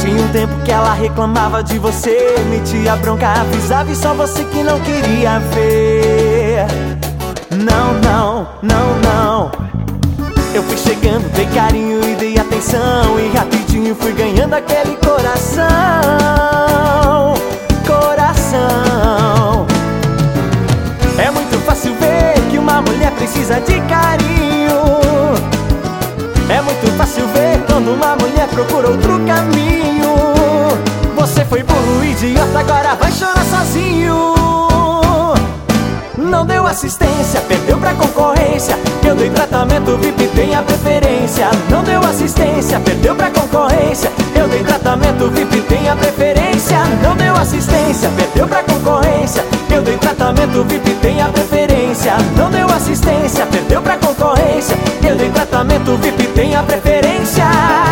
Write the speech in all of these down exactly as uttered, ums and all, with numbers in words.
tinha um tempo que ela reclamava de você, metia bronca, avisava e só você que não queria ver. Não, não, não, não. Eu fui chegando, dei carinho e dei atenção, e rapidinho fui ganhando aquele coração. Coração. É muito fácil ver que uma mulher precisa de carinho. É muito fácil ver quando uma mulher procura outro caminho. Você foi burro, idiota, agora vai chorar sozinho. Não deu assistência, perdeu pra concorrência. Eu dei tratamento V I P, tem a preferência. Não deu assistência, perdeu pra concorrência. Eu dei tratamento V I P, tem a preferência. Não deu assistência, perdeu pra concorrência. Eu dei tratamento V I P, tem a preferência. Não deu assistência, perdeu pra concorrência. Eu dei tratamento V I P, tem a preferência.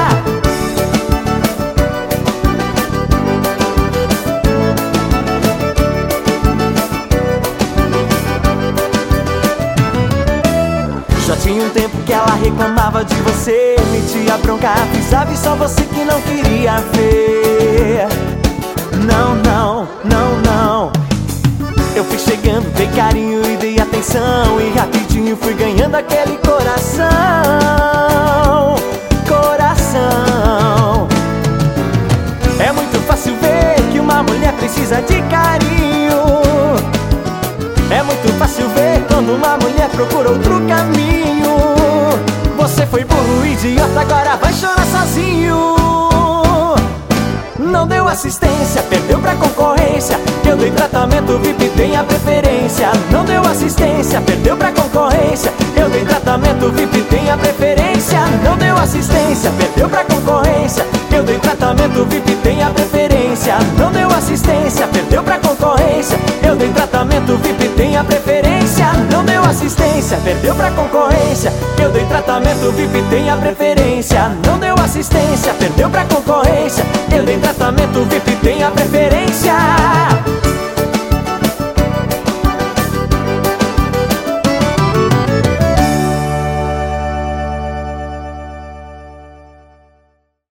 Já tinha um tempo que ela reclamava de você, metia bronca, avisava e só você que não queria ver. Não, não, não, não. Eu fui chegando, dei carinho e dei atenção, e rapidinho fui ganhando aquele coração. Coração. É muito fácil ver que uma mulher precisa de carinho. É muito fácil ver quando uma mulher procura outro caminho. Você foi burro, idiota, agora vai chorar sozinho. Não deu assistência, perdeu pra concorrência. Eu dei tratamento V I P, tem a preferência. Não deu assistência, perdeu pra concorrência. Eu dei tratamento V I P, tem a preferência. Não deu assistência, perdeu pra concorrência. Eu dei tratamento V I P, tem a preferência. Não deu assistência, perdeu pra concorrência. Eu dei tratamento V I P, tem a preferência. Não deu assistência, perdeu pra concorrência. Eu dei tratamento V I P, tem a preferência. Não deu assistência, perdeu pra concorrência. Eu dei tratamento V I P, tem a preferência.